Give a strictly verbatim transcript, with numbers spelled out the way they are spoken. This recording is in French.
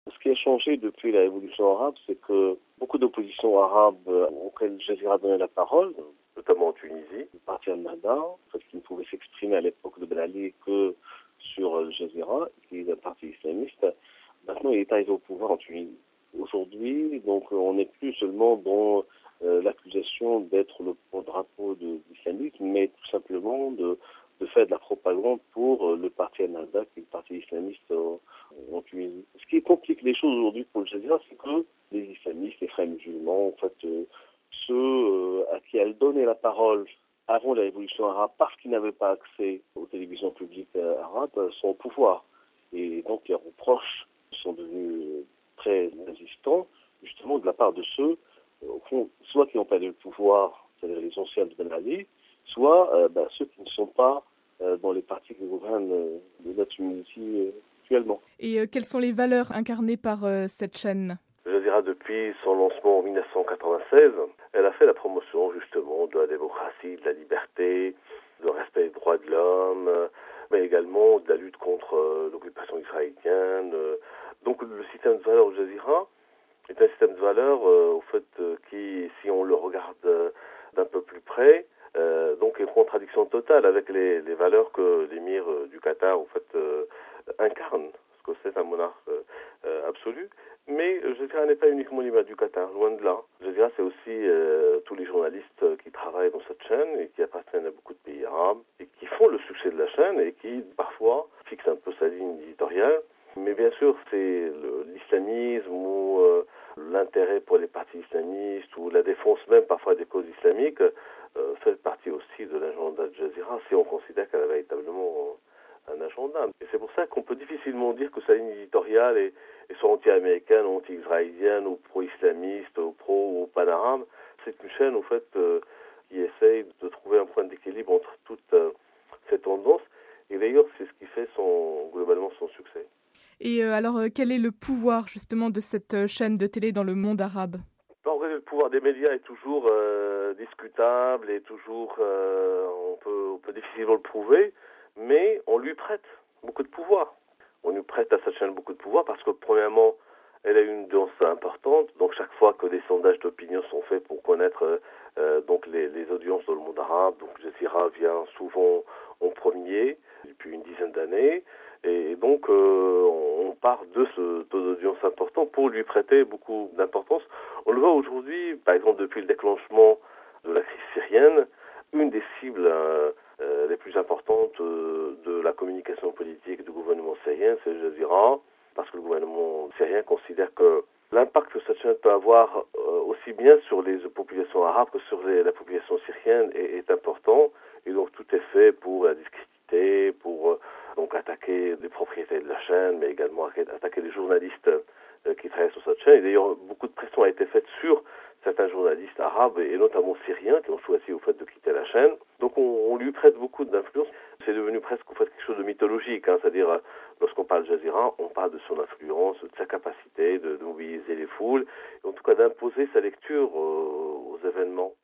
Ce qui a changé depuis la révolution arabe, c'est que beaucoup d'oppositions arabes euh, auxquelles Al Jazeera donnait la parole, notamment en Tunisie, le parti Al-Nahda, parce qu'il ne pouvait s'exprimer à l'époque de Ben Ali que sur Al Jazeera, qui est un parti islamiste, maintenant il est arrivé au pouvoir en Tunisie. Aujourd'hui, donc on n'est plus seulement dans euh, l'accusation d'être le porte-drapeau de l'islamisme, mais tout simplement de, de faire de la propagande pour euh, le parti Al-Nahda, qui est le parti islamiste euh, en Tunisie. Ce qui complique les choses aujourd'hui pour Al Jazeera, c'est que les islamistes, les frères musulmans, en fait, euh, ceux euh, à qui elle donnait la parole avant la révolution arabe, parce qu'ils n'avaient pas accès aux télévisions publiques euh, arabes, euh, sont au pouvoir. Et donc les reproches sont devenus euh, très insistants, justement de la part de ceux, euh, au fond, soit qui ont perdu le pouvoir, c'est-à-dire les anciens de Ben Ali, soit euh, ben, ceux qui ne sont pas euh, dans les partis qui gouvernent euh, de la Tunisie euh, actuellement. Et euh, quelles sont les valeurs incarnées par euh, cette chaîne ? Al Jazeera, depuis son lancement en dix-neuf cent quatre-vingt-seize, elle a fait la promotion justement de la démocratie, de la liberté, du respect des droits de l'homme, mais également de la lutte contre euh, l'occupation israélienne. Donc le système de valeurs Al Jazeera est un système de valeurs euh, au fait euh, qui, si on le regarde euh, d'un peu plus près, euh, donc est en contradiction totale avec les, les valeurs que l'émir euh, du Qatar au fait euh, incarne, parce que c'est un monarque euh, euh, absolu. Mais Al Jazeera n'est pas uniquement l'image du Qatar, loin de là. Al Jazeera, c'est aussi euh, tous les journalistes qui travaillent dans cette chaîne et qui appartiennent à beaucoup de pays arabes et qui font le succès de la chaîne et qui, parfois, fixent un peu sa ligne éditoriale. Mais bien sûr, c'est le, l'islamisme ou euh, l'intérêt pour les partis islamistes ou la défense même parfois des causes islamiques euh, fait partie aussi de l'agenda Al Jazeera si on considère qu'elle a véritablement un agenda. Et c'est pour ça qu'on peut difficilement dire que sa ligne éditoriale est, est soit anti-américaine, ou anti-israélienne, ou pro-islamiste, ou pro- ou pan-arabe. C'est une chaîne, au fait, euh, qui essaye de trouver un point d'équilibre entre toutes euh, ces tendances. Et d'ailleurs, c'est ce qui fait son, globalement son succès. Et euh, alors, euh, quel est le pouvoir justement de cette euh, chaîne de télé dans le monde arabe ? En vrai, le pouvoir des médias est toujours euh, discutable et toujours, euh, on peut, on peut difficilement le prouver, mais on lui prête beaucoup de pouvoir. On lui prête à cette chaîne beaucoup de pouvoir parce que, premièrement, elle a une audience importante. Donc, chaque fois que des sondages d'opinion sont faits pour connaître euh, donc les, les audiences dans le monde arabe, donc Al Jazeera vient souvent en premier depuis une dizaine d'années. Et donc, euh, on part de ce taux d'audience important pour lui prêter beaucoup d'importance. On le voit aujourd'hui, par exemple, depuis le déclenchement de la crise syrienne, une des cibles euh, euh, les plus importantes euh, de la communication politique du gouvernement syrien, c'est Al Jazeera, parce que le gouvernement syrien considère que l'impact que cette chaîne peut avoir euh, aussi bien sur les populations arabes que sur les, la population syrienne est, est important. Et donc, tout est fait pour la discréditer, pour... Euh, donc attaquer les propriétaires de la chaîne, mais également attaquer les journalistes euh, qui travaillent sur cette chaîne. Et d'ailleurs, beaucoup de pression a été faite sur certains journalistes arabes, et notamment syriens, qui ont choisi au fait de quitter la chaîne. Donc on, on lui prête beaucoup d'influence. C'est devenu presque au fait quelque chose de mythologique, hein, c'est-à-dire euh, lorsqu'on parle de Al Jazeera, on parle de son influence, de sa capacité de, de mobiliser les foules, et en tout cas d'imposer sa lecture euh, aux événements.